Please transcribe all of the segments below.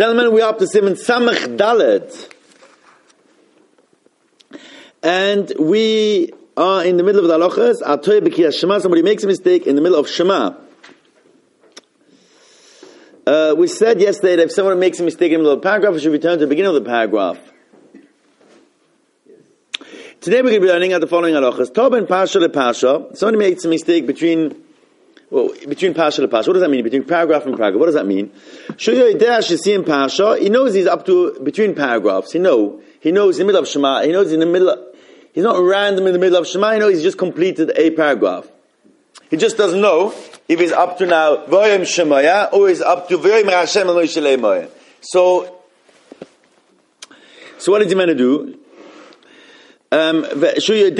Gentlemen, we're up to Siman Samach Dalet. And we are in the middle of the halachas. Atoy b'kriyas Shema. Somebody makes a mistake in the middle of Shema. We said yesterday that if someone makes a mistake in the middle of the paragraph, we should return to the beginning of the paragraph. Today we're going to be learning at the following halachas. Tov ben Pasha le Pasha. Somebody makes a mistake between Pasha le Pasha. What does that mean? Between paragraph and paragraph. What does that mean? Pasha. He knows he's up to between paragraphs. He knows in the middle of Shema. He knows he's not random in the middle of Shema. He knows he's just completed a paragraph. He just doesn't know if he's up to now Vayim Shemaya or he's up to Vayim Hashem and Moshe Leimoya. So what is he meant to do? If you're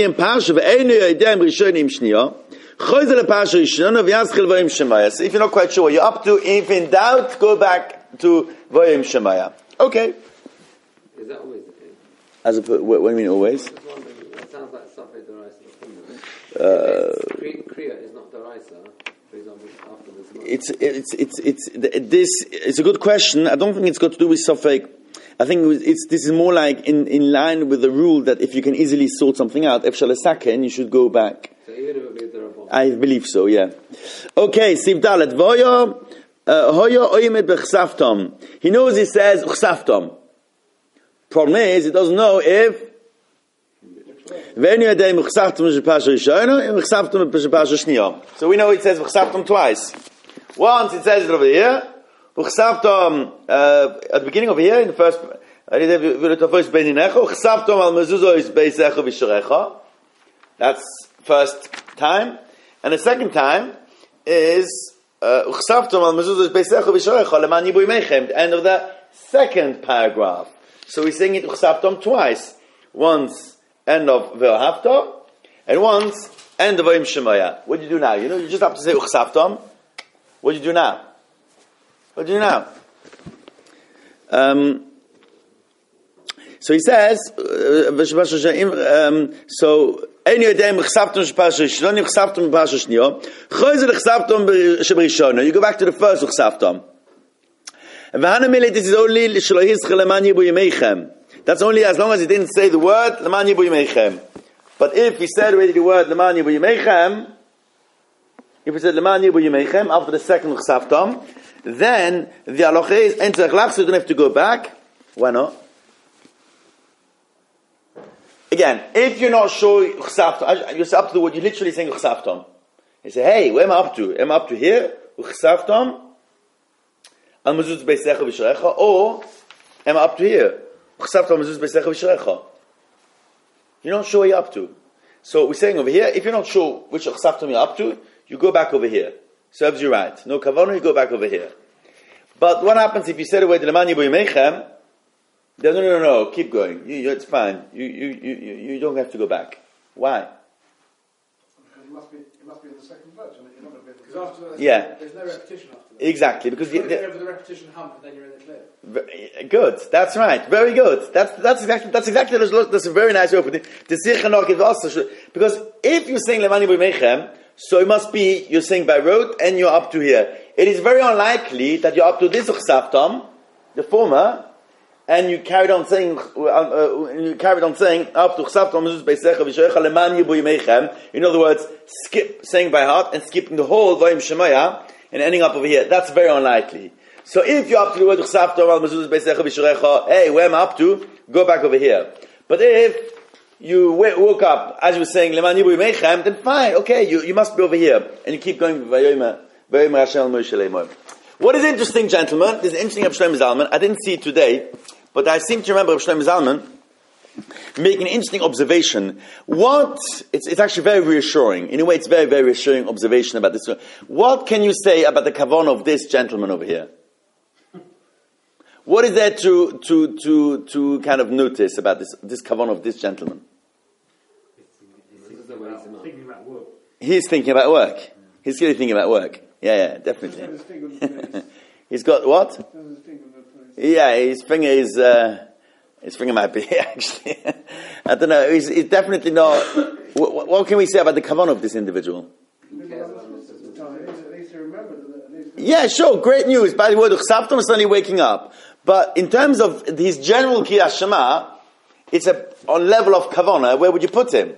not quite sure what you're up to, if in doubt, go back to Vayim Shemaya. Okay. Is that always the case? What do you mean always? It sounds like Safed Daraisa. Kriya is not Daraisa, for example, after this. It's a good question. I don't think it's got to do with Safed. I think this is more like in line with the rule that if you can easily sort something out, Efshal Saken, you should go back. So even if it be Darabon. I believe so, yeah. Okay, Siv Dalet. Hoya oimed b'chsaftom. He knows he says chsaftom. Problem is, he doesn't know if so we know it says chsaftom twice. Once it says it over here. At the beginning over here, in the first that's first time, and the second time is the end of the second paragraph. So we're saying it twice. Once end of Ve'ohavtom, and once end of Vayim Shemaya. What do you do now? You just have to say Uchsaftom. What do you do now? What do you do now? So he says, so you go back to the first Uchsaftom. This is only that's only as long as he didn't say the word Leman Yibu Yimeichem. But if he said already the word Leman Yibu Yimeichem, if he said Leman Yibu Yimeichem after the second Uchsaftom, then the halacha is enter lach, so you don't have to go back. Why not? Again, if you're not sure Uchsaftom, you're up to what you're literally saying Uchsaftom. You say, hey, where am I up to? Am I up to here? Uchsaftom al mezuz beisecha v'sharecha, or am I up to here? Uchsaftom mezuz beisecha v'sharecha. You're not sure what you're up to. So we're saying over here, if you're not sure which Uchsaftom you're up to, you go back over here. Serves you right. No kavanah, you go back over here. But what happens if you say the word Leman Yibu Yimeichem? No, keep going. It's fine. You don't have to go back. Why? It must be in the second verse. You're not going to be, because after that, there's no repetition after that. Exactly, because you get over the repetition hump, and then you're in the clear. Good. That's right. Very good. That's exactly. That's a very nice way of putting it. The Sicha is also because if you're saying Leman Yibu Yimeichem, so it must be you're saying by rote and you're up to here. It is very unlikely that you're up to this Uchsaftom, the former, and you carried on saying up to Uchsaftom beisecha v'shorecha leman yibu yimeichem. In other words, skip saying by heart and skipping the whole Vayim Shemaya and ending up over here. That's very unlikely. So if you're up to the word Uchsaftom al mezuzah beisecha v'shorecha, hey, where am I up to? Go back over here. But if you woke up as you were saying Leman Yibu Yimeichem, then fine, okay, you must be over here, and you keep going. What is interesting, gentlemen? This is interesting. Reb Shlomo Zalman. I didn't see it today, but I seem to remember Reb Shlomo Zalman making an interesting observation. It's actually very reassuring. In a way, it's very, very reassuring observation about this. What can you say about the kavanah of this gentleman over here? What is there to kind of notice about this kavanah of this gentleman? Thinking about work. He's thinking about work. He's really thinking about work. Yeah, definitely. He's got what? Yeah, his finger might be actually. I don't know. He's definitely not. What can we say about the kavanah of this individual? Yeah, sure, great news. By the word, Uchsaftom is suddenly waking up. But in terms of his general Kriyas Shema, it's on level of Kavana. Where would you put him?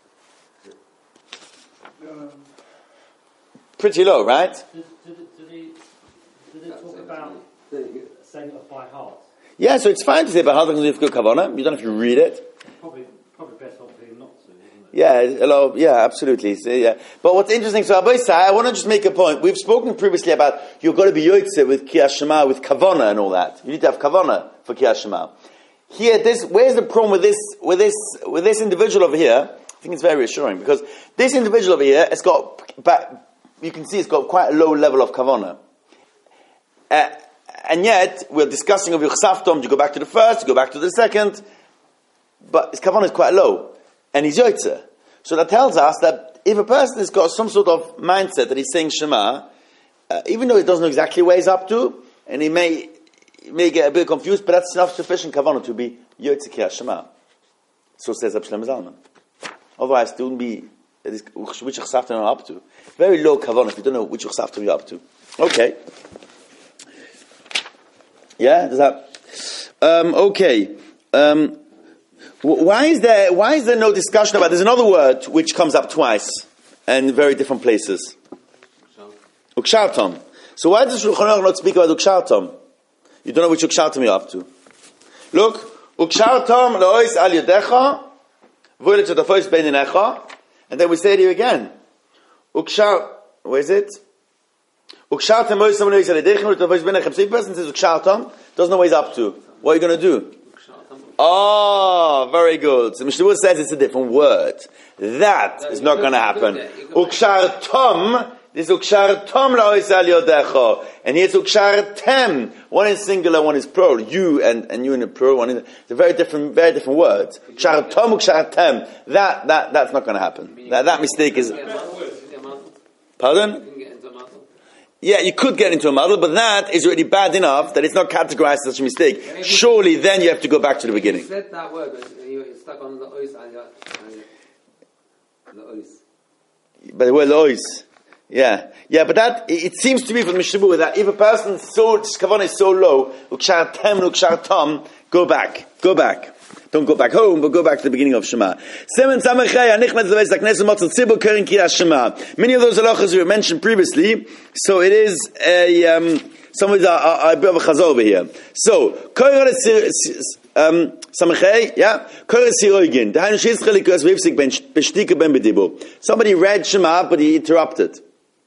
Pretty low, right? Did they talk about saying it by heart? Yeah, so it's fine to say by heart because you've got Kavana. You don't have to read it. Probably best not to, not to, isn't it? Yeah, hello, yeah, absolutely. So, yeah. But what's interesting, so Abai Sai, I want to just make a point. We've spoken previously about you've got to be Yoitze with Kriyas Shema, with Kavana and all that. You need to have Kavana for Kriyas Shema. Here, where's the problem with this individual over here? I think it's very reassuring because this individual over here has got, you can see it's got quite a low level of Kavana. And yet, we're discussing of Yuchsaftom, you go back to the first, you go back to the second, but his Kavana is quite low. And he's Yoitze. So that tells us that if a person has got some sort of mindset that he's saying Shema, even though he doesn't know exactly where he's up to, and he may get a bit confused, but that's enough sufficient Kavanah to be Yoitze Kriyas Shema. So says Reb Shlomo Zalman. Otherwise, it wouldn't be which Uchsaftom you're up to. Very low Kavanah if you don't know which Uchsaftom you're up to. Okay. Yeah, does that? Okay. Why is there no discussion about? There's another word which comes up twice and in very different places. Ukshartom. So why does Shulchan Aruch not speak about Ukshartom? You don't know which Ukshartom you're up to. Look, Ukshartom leois al yadecha, v'olet shotafos beinenecha, and then we say it here again. Where is it? Ukshartom leois leois al yadecha, v'olet shotafos beinenecha. So if a person says Ukshartom, doesn't know what he's up to. What are you going to do? Oh, very good. So Mishnah says it's a different word. That is not going to happen. Ukshar tom, this ukshar tom la'ois al yodecha, and here's ukshar tem. One is singular, one is plural. You and you in the plural. It's a very different words. Ukshar tom, ukshar tem. That's not going to happen. That mistake is. Pardon? Yeah, you could get into a muddle, but that is already bad enough that it's not categorized as such a mistake. Surely then you have to go back to the beginning. You said that word, but you're stuck on the ois and the ois. By the word ois. Yeah, but that, it seems to me from Mishnah that if a person's kavanah is so low, ukshar tem, ukshar tom, go back. Don't go back home, but go back to the beginning of Shema. Many of those halachas we mentioned previously, so it is some of these are a bit of a chazal over here. So, somebody read Shema, but he interrupted.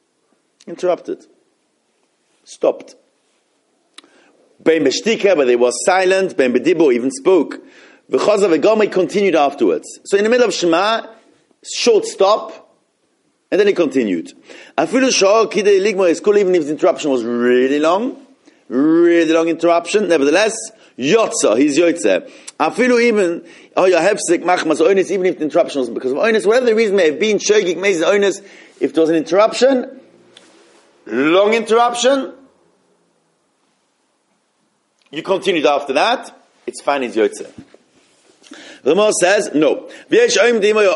Stopped. But they were silent, even spoke. V'chazav continued afterwards. So in the middle of Shema, short stop, and then he continued. Even if the interruption was really long interruption, nevertheless, Yotza, he's Yotze. Even if the interruption was because of oinus, whatever the reason may have been, Shogig, Mezid, oinus, if there was an interruption, long interruption, you continued after that, it's fine, he's Yotze. Ramah says, no. Ramah says,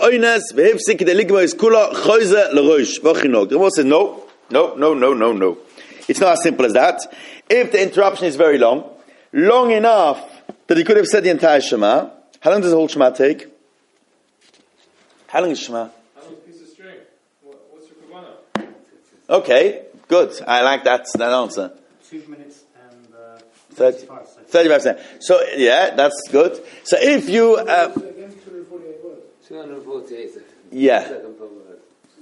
no. It's not as simple as that. If the interruption is very long enough that he could have said the entire Shema, how long does the whole Shema take? How long is Shema? How long is a piece of string? What's your kavanah? Okay, good. I like that answer. 2 minutes and 35 seconds. So, yeah, that's good. So if you... 248 words. 248 seconds. Yeah. Second per word.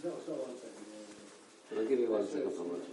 I'll give you 1 second per word.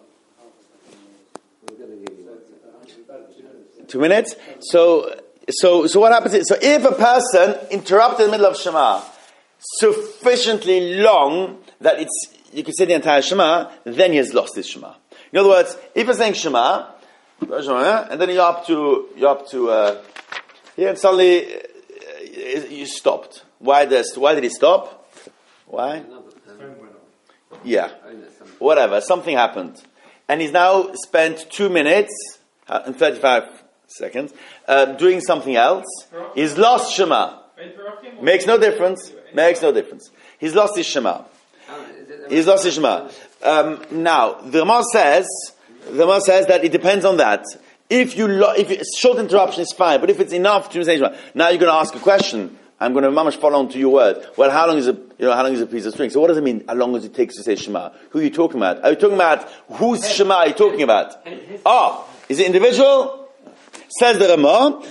I'm going to give you 1 second. 2 minutes? So what happens is, so if a person interrupted in the middle of Shema sufficiently long that you could say the entire Shema, then he has lost his Shema. In other words, if you're saying Shema, and then you're up to here, and suddenly you stopped. Why did he stop? Why? Yeah. Whatever. Something happened. And he's now spent 2 minutes and 35 seconds doing something else. He's lost Shema. Makes no difference. He's lost his Shema. Now, the Ramah says that it depends on that. If short interruption is fine, but if it's enough to say Shema, now you're going to ask a question. I'm going to mamash follow on to your word. Well, how long is a piece of string? So what does it mean? How long does it take to say Shema? Who are you talking about? Are you talking about whose Shema are you talking about? Is it individual? Says the Ramah.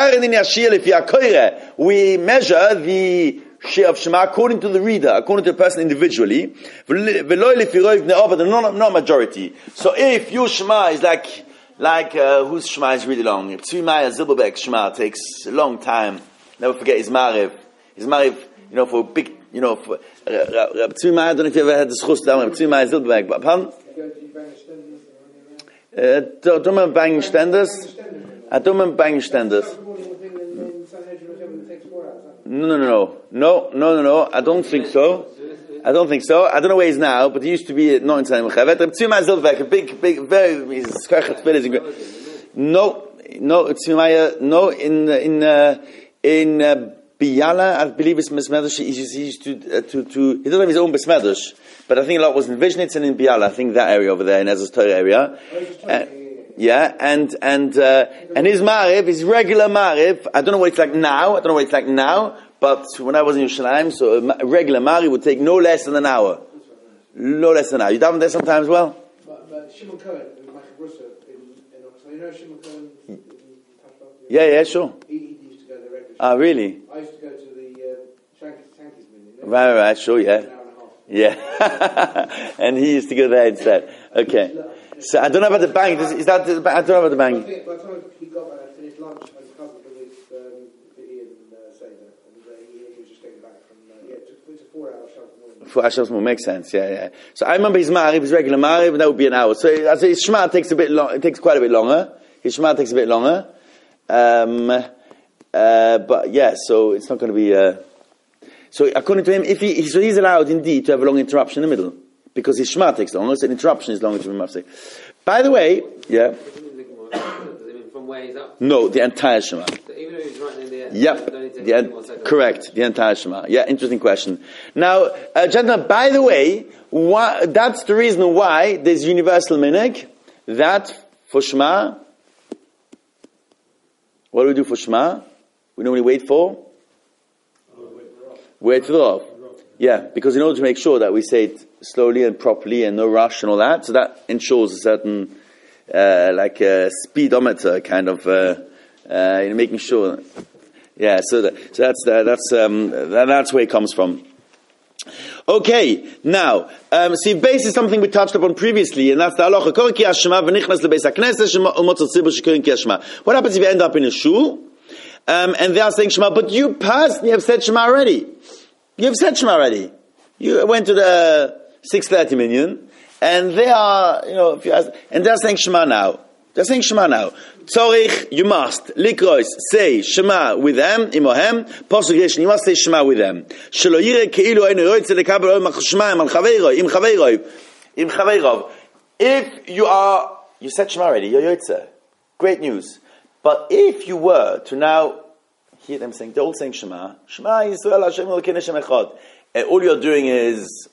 We measure the share of Shema according to the reader, according to the person individually, but not majority. So if your Shema is like whose Shema is really long? If Tzvi Maya Zilberbeck's Shema takes a long time. Never forget his Mariv. His Mariv, for big, for Tzvi Maya, I don't know if you ever had the schus down. Tzvi Maya Zilberbeck, but pardon? Don't remember banging stenders. I don't remember banging stenders. No. I don't think so. I don't know where he is now, but he used to be not in San Mechavet. Tzvi Maya Zilberbeck, a big, very, his skachat fil is no, Tzvi Maya, no, in Biyala, I believe it's Besmedrash. He used to he doesn't have his own Besmedrash, but I think a lot was in Vishnitz and in Biyala. I think that area over there in Ezra's Torah area. And his Mariv, his regular Mariv, I don't know what it's like now. But when I was in Yerushalayim, so a regular Mariv would take no less than an hour. No less than an hour. You daven there sometimes, well? But Shimon Cohen, in Oxford, you know Shimon Cohen? Yeah, sure. He used to go there regularly. Ah, really? I used to go to the Shanky's minyan. Right, sure, yeah. An hour and a half. Yeah. And he used to go there instead. Okay. So I don't know about the bang. I don't know about the bang. I think by the time he got back, I finished lunch as a cousin with Ian Seder, and he was just getting back from, it's a 4-hour Shabbos morning. 4 hours Shabbos morning makes sense, yeah. So I remember his Mariv, his regular Mariv, and that would be an hour. So I say his Shema takes it takes quite a bit longer. But yeah, so it's not going to be, so according to him, he's allowed indeed to have a long interruption in the middle. Because his Shema takes longer, so an interruption is longer to be mafsek. By the way, yeah. From where he's up? No, the entire Shema. So even though he's right in the Yep. Correct, the entire Shema. Yeah, interesting question. Now, gentlemen, by the way, that's the reason why there's universal minhag, that for Shema, what do we do for Shema? We normally wait for the Rav. Yeah, because in order to make sure that we say it slowly and properly and no rush and all that, so that ensures a certain, like a speedometer kind of, making sure. Yeah, so that's where it comes from. Okay, now, see, base is something we touched upon previously, and that's the halacha. What happens if you end up in a shul, and they are saying Shema, but you personally have said Shema already. You've said Shema already. You went to the 6:30 minyan, and they are, if you ask, and they're saying Shema now. Tzorich, you must, likrois, say Shema with them, imohem, posuk you must say Shema with them. Shelo yireh keilu einu yoytze lekabel oim Shema im chaveirov. If you said Shema already, you're yoytze. Great news. But if you were to now hear them saying, they're all saying Shema Yisrael Hashem Elokeinu Hashem Echad, and all you're doing is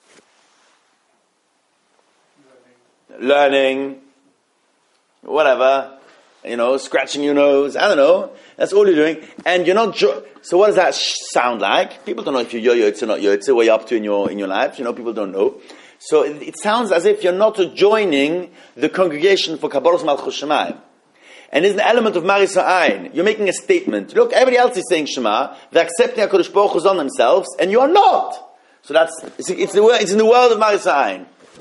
learning, whatever, scratching your nose, I don't know, that's all you're doing, and you're not, so what does that sound like? People don't know if you're yotze or not yotze, what you're up to in your life, people don't know. So it sounds as if you're not joining the congregation for Kabbalas Malchus Shemayim. And there's an element of Maris Ha'ayin. You're making a statement. Look, everybody else is saying Shema. They're accepting HaKadosh Baruch Hu on themselves, and you are not. So it's in the world of Maris Ha'ayin.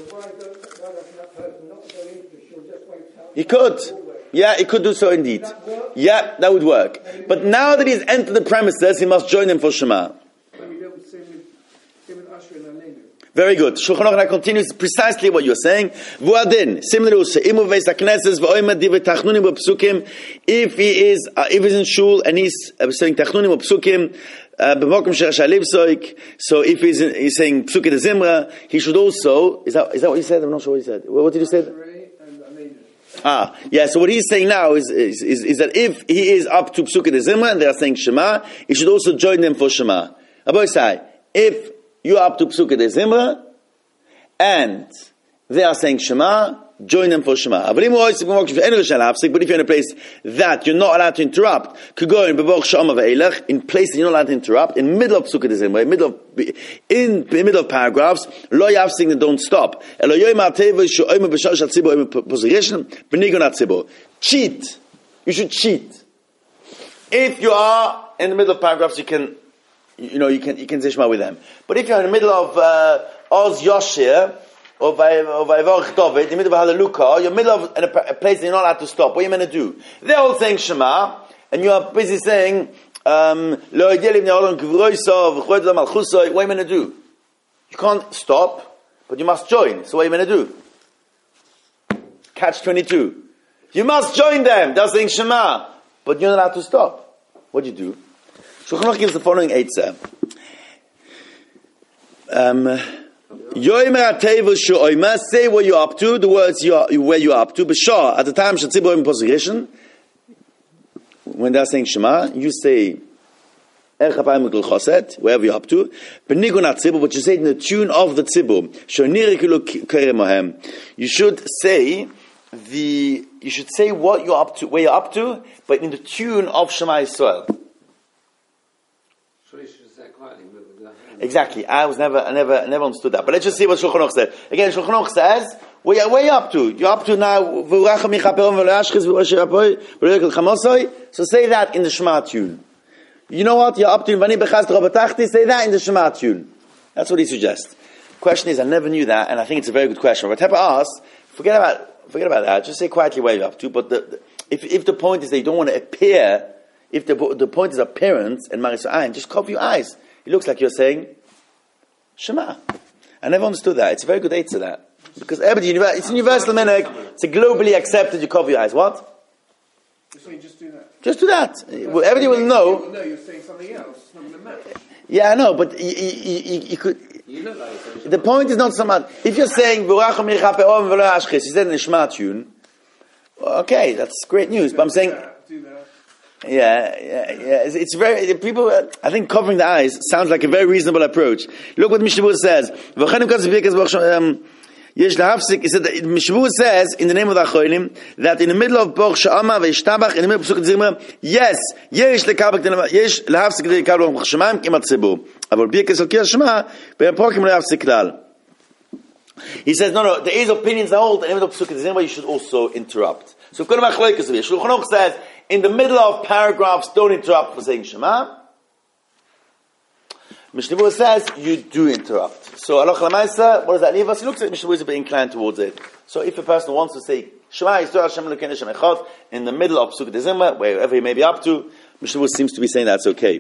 He could. Yeah, he could do so indeed. Yeah, that would work. But now that he's entered the premises, he must join them for Shema. Very good. Shulchan Aruch continues precisely what you're saying. Vuadin, similarly also, if he's in shul and he's saying tachnunim or psukim, so if he's saying psukim de zimra, he should also, is that what he said? I'm not sure what he said. What did you say? Yeah, so what he's saying now is that if he is up to psukim de zimra and they are saying Shema, he should also join them for Shema. Aboisai, if you are up to Psukkah de Zimra, and they are saying Shema, join them for Shema. But if you're in a place that you're not allowed to interrupt, could go in places you're not allowed to interrupt, in middle of Psukkah Dezimra, in the middle of paragraphs, lo yafsik, they don't stop. Cheat. You should cheat. If you are in the middle of paragraphs, you can say Shema with them. But if you're in the middle of Oz Yoshir, or Vayvorach David, in the middle of Hallelujah, you're in the middle of a place that you're not allowed to stop. What are you meant to do? They're all saying Shema, and you are busy saying, what are you meant to do? You can't stop, but you must join. So what are you meant to do? Catch 22. You must join them. They're saying Shema, but you're not allowed to stop. What do you do? Shulchan Aruch gives the following eitzah. Say what you're up to, the words where you're up to. B'shah, at the time, when they're saying Shema, you say wherever you're up to. But you say in the tune of the tzibur. You should say what you're up to, where you're up to, but in the tune of Shema Yisrael. Exactly. I never understood that. But let's just see what Shulchan Aruch said. Again, Shulchan Aruch says, where are you up to? You're up to now, so say that in the Shema tune. You know what? You're up to, say that in the Shema tune. That's what he suggests. Question is, I never knew that, and I think it's a very good question. But Tepa asks, forget about that. Just say quietly where you're up to. But if the point is that you don't want to appear, if the point is appearance and Maris Ayin, just cover your eyes. It looks like you're saying Shema. I never understood that. It's a very good aid to that. Because it's a universal minhag. It's a globally accepted, you cover your eyes. What? You're saying just do that. Just do that. Well, everybody will know. No, you're saying something else. It's not going to match. Yeah, I know, but you could... The point is not so much... If you're saying, you said in the Shema tune, okay, that's great news. But I'm saying... Do that. Yeah. It's very, people, I think covering the eyes sounds like a very reasonable approach. Look what Mishnah says. Mishnah says, in the name of the Acholim, that in the middle of Boch Sha'ama ve'ishtabach, in the middle of Psukkah Dezimra, yes, yesh lehavsik lekabel Boch Shemaim kimat tzibur. Avol birkas al kiyas Shema, be'apokim lehavsik klal. He says, no, there is opinions that hold, in the middle of Psukkah Dezimra, you should also interrupt. So, Shulchan Aruch says, in the middle of paragraphs, don't interrupt for saying Shema. Mishnah says, you do interrupt. So, Aloch Lamaisa, what does that leave us? He looks like Mishnah is a bit inclined towards it. So, if a person wants to say Shema Yisrael Hashem Elokeinu Hashem Echad, in the middle of Psukkah Dezimra, wherever he may be up to, Mishnah seems to be saying that's okay.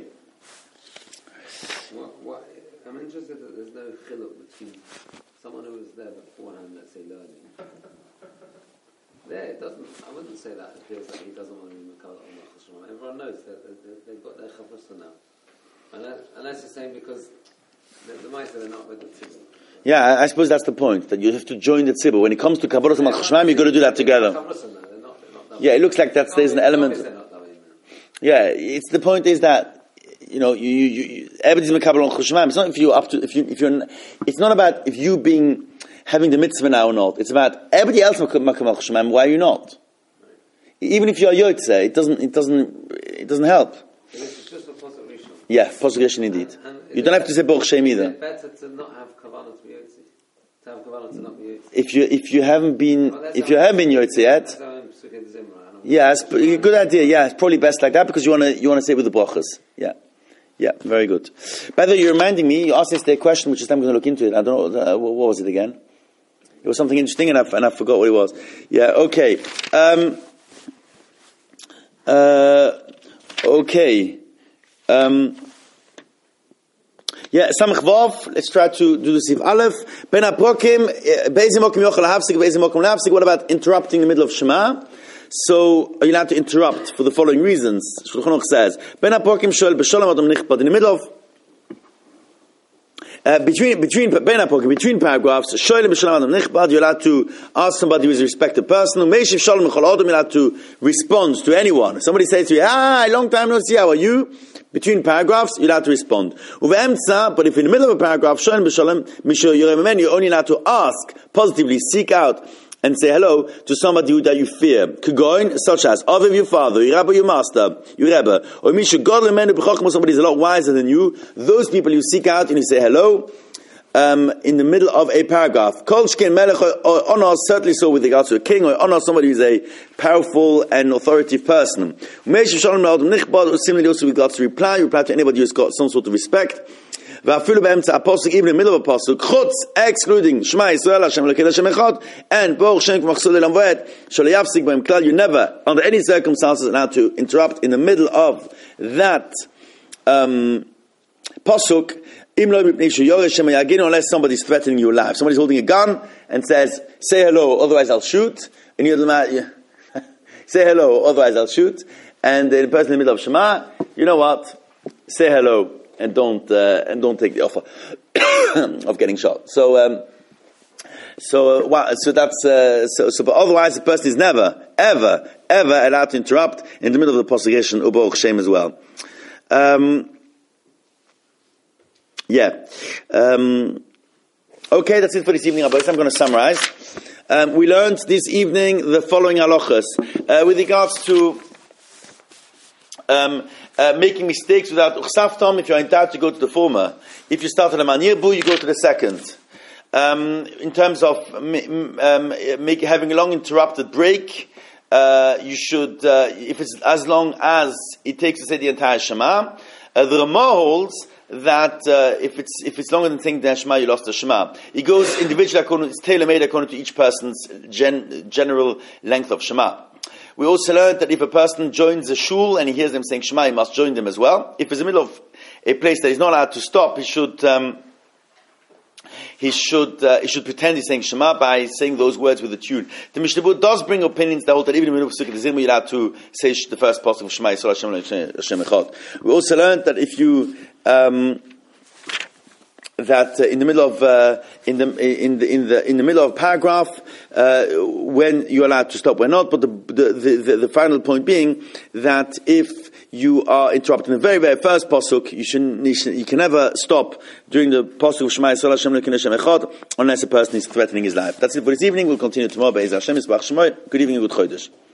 I'm interested that there's no chiluk between someone who was there beforehand, let's say, learning. There, it doesn't. I wouldn't say that. It feels like he doesn't want to be Makal on Shema. Everyone knows that they've got their chavrusa now, unless you're saying because the mice are not with the tzibur. Yeah, I suppose that's the point, that you have to join the tzibur. When it comes to Kabbalah and Shema, you've got to do that together. Yeah, it looks like there's an element. Yeah, it's the point is that you everybody's Makabel on Shema. It's not if you're up to if you're. It's not about if you being having the mitzvah now or not. It's about everybody else Makabel Shema. Why are you not? Even if you're Yotze, it doesn't help. It's just a Pasuk Rishon. Yeah, Pasuk Rishon indeed. You don't have to say Baruch Shem either. It's better to not have kavanah to be Yotze. To have kavanah to not be Yotze. If you haven't been Yotze yet. Yeah, it's a good idea. Yeah, it's probably best like that because you want to say it with the brachas. Yeah, very good. By the way, you're reminding me. You asked yesterday a question, which is I'm going to look into it. I don't know what was it again. It was something interesting, and I forgot what it was. Yeah, okay. Okay. Samach Vav. Let's try to do the Siv Aleph. Ben Apokim. Be'ezim Mokim Yochel Havsik. Be'ezim Mokim Lavsik. What about interrupting in the middle of Shema? So, are you allowed to interrupt for the following reasons? Shulchan Aruch says, Ben Apokim Shol B'Sholem Adam Nichbad. In the middle of between paragraphs, you're allowed to ask somebody who is a respected person. You're allowed to respond to anyone. If somebody says to you, long time no see, how are you? Between paragraphs, you're allowed to respond. But if in the middle of a paragraph, you're only allowed to ask, positively seek out, and say hello to somebody that you fear. Kugoin, such as Aviv, your father, your Rabbi, your master, your Rebbe, or Misha God, somebody is a lot wiser than you. Those people you seek out and you say hello in the middle of a paragraph. Kol shken melech or honor, certainly so with regards to a king, or honor somebody who is a powerful and authoritative person. Similarly also with regards to reply to anybody who's got some sort of respect. Even in the middle of a pasuk, chutz, excluding Shema Yisrael, Hashem Elokeinu Hashem Echad, and Baruch Shem K'machsud Elam V'ed, Shelo Yafsik B'hem Klal. You never, under any circumstances, allowed to interrupt in the middle of that pasuk. Unless somebody's threatening your life, somebody's holding a gun and says, "Say hello, otherwise I'll shoot." And you're say hello, otherwise I'll shoot. And the person in the middle of Shema, you know what? Say hello. And don't take the offer of getting shot. So that's but otherwise the person is never, ever allowed to interrupt in the middle of the posegation u'baruch Shem as well. Okay, that's it for this evening. I'm going to summarize. We learned this evening the following halachas with regards to making mistakes without uchsaftam. If you're in doubt, you go to the former. If you start on a manirbu, you go to the second. In terms of having a long interrupted break, you should, if it's as long as it takes to say the entire Shema. The Ramah holds that if it's longer than saying the Shema, you lost the Shema. It goes individually, it's tailor-made according to each person's general length of Shema. We also learned that if a person joins a shul and he hears them saying Shema, he must join them as well. If he's in the middle of a place that he's not allowed to stop, he should pretend he's saying Shema by saying those words with a tune. The Mishnah Berurah does bring opinions that hold that even in the middle of Sukkot Zimri, you're allowed to say the first part of Shema Yisrael Hashem Echad. We also learned that if you in the middle of in the middle of a paragraph, when you're allowed to stop, when not. But the final point being that if you are interrupting the very, very first pasuk, you can never stop during the pasuk of Shema Yisrael Hashem Elokeinu Hashem Echad unless a person is threatening his life. That's it for this evening. We'll continue tomorrow. Be'ez Hashem Yisbach Shemoy. Good evening and good chodesh.